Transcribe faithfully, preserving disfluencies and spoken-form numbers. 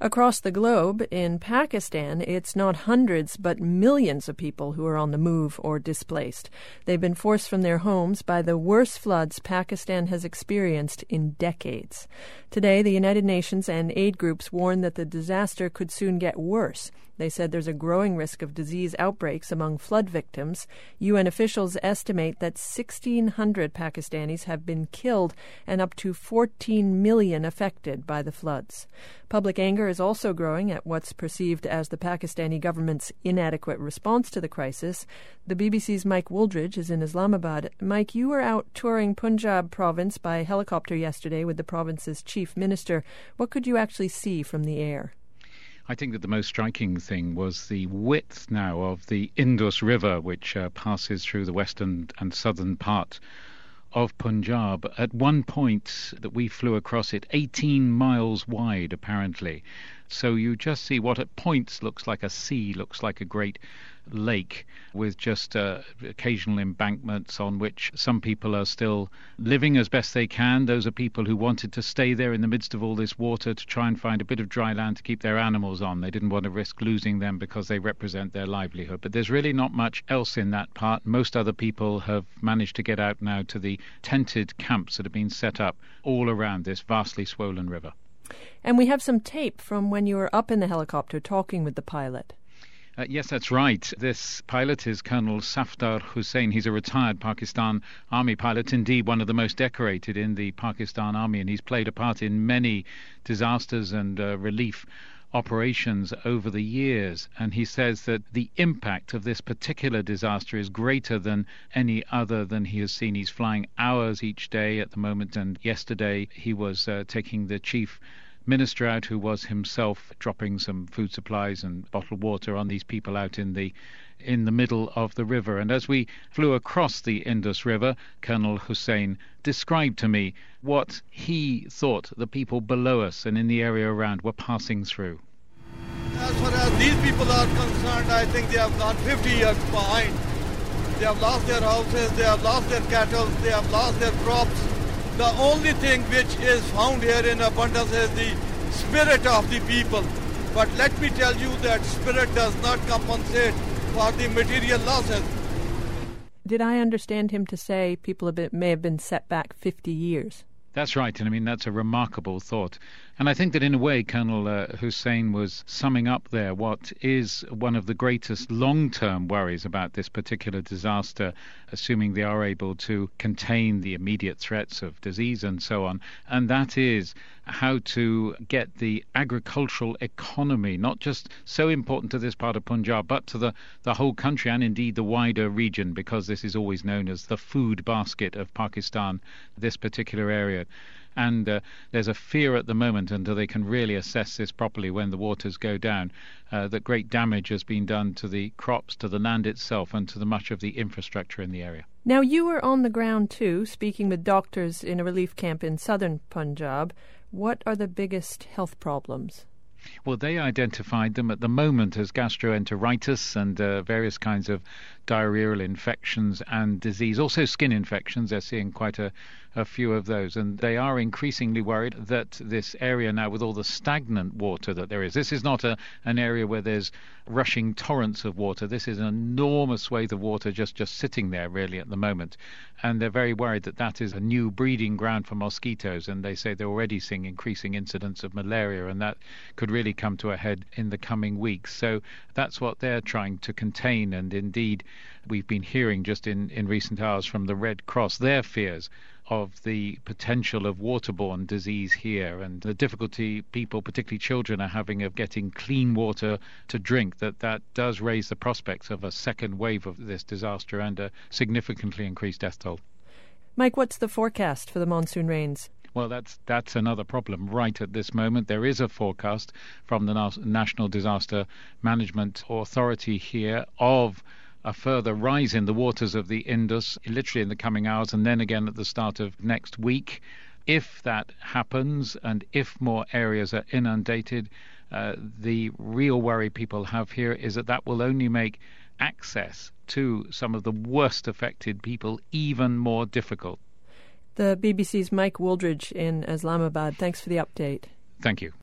Across the globe, in Pakistan, it's not hundreds but millions of people who are on the move or displaced. They've been forced from their homes by the worst floods Pakistan has experienced in decades. Today, the United Nations and aid groups warn that the disaster could soon get worse. They said there's a growing risk of disease outbreaks among flood victims. U N officials estimate that sixteen hundred Pakistanis have been killed and up to fourteen million affected by the floods. Public anger is also growing at what's perceived as the Pakistani government's inadequate response to the crisis. The B B C's Mike Wooldridge is in Islamabad. Mike, you were out touring Punjab province by helicopter yesterday with the province's chief minister. What could you actually see from the air? I think that the most striking thing was the width now of the Indus River, which uh, passes through the western and southern part of Punjab. At one point that we flew across it, eighteen miles wide, apparently. So you just see what at points looks like a sea, looks like a great lake, with just uh, occasional embankments on which some people are still living as best they can. Those are people who wanted to stay there in the midst of all this water to try and find a bit of dry land to keep their animals on. They didn't want to risk losing them because they represent their livelihood. But there's really not much else in that part. Most other people have managed to get out now to the tented camps that have been set up all around this vastly swollen river. And we have some tape from when you were up in the helicopter talking with the pilot. Uh, yes, that's right. This pilot is Colonel Safdar Hussain. He's a retired Pakistan Army pilot, indeed one of the most decorated in the Pakistan Army, and he's played a part in many disasters and uh, relief operations over the years. And he says that the impact of this particular disaster is greater than any other than he has seen. He's flying hours each day at the moment, and yesterday he was uh, taking the chief minister out, who was himself dropping some food supplies and bottled water on these people out in the in the middle of the river. And as we flew across the Indus River, Colonel Hussain described to me what he thought the people below us and in the area around were passing through. As far as these people are concerned, I think they have gone fifty years behind. They have lost their houses, they have lost their cattle, they have lost their crops. The only thing which is found here in abundance is the spirit of the people. But let me tell you that spirit does not compensate for the material losses. Did I understand him to say people have been, may have been set back fifty years? That's right, and I mean, that's a remarkable thought. And I think that in a way, Colonel uh, Hussain was summing up there what is one of the greatest long-term worries about this particular disaster, assuming they are able to contain the immediate threats of disease and so on, and that is how to get the agricultural economy, not just so important to this part of Punjab, but to the, the whole country and indeed the wider region, because this is always known as the food basket of Pakistan, this particular area. And uh, there's a fear at the moment, until they can really assess this properly when the waters go down, uh, that great damage has been done to the crops, to the land itself, and to the much of the infrastructure in the area. Now, you were on the ground too, speaking with doctors in a relief camp in southern Punjab. What are the biggest health problems? Well, they identified them at the moment as gastroenteritis and uh, various kinds of diarrheal infections and disease, also skin infections. They're seeing quite a, a few of those, and they are increasingly worried that this area now, with all the stagnant water that there is, this is not a, an area where there's rushing torrents of water. This is an enormous swathe of water just, just sitting there really at the moment, and they're very worried that that is a new breeding ground for mosquitoes, and they say they're already seeing increasing incidents of malaria, and that could really come to a head in the coming weeks. So that's what they're trying to contain, and indeed we've been hearing just in, in recent hours from the Red Cross their fears of the potential of waterborne disease here, and the difficulty people, particularly children, are having of getting clean water to drink, that that does raise the prospects of a second wave of this disaster and a significantly increased death toll. Mike, what's the forecast for the monsoon rains? Well, that's that's another problem right at this moment. There is a forecast from the National Disaster Management Authority here of a further rise in the waters of the Indus, literally in the coming hours, and then again at the start of next week. If that happens, and if more areas are inundated, uh, the real worry people have here is that that will only make access to some of the worst affected people even more difficult. The B B C's Mike Wooldridge in Islamabad. Thanks for the update. Thank you.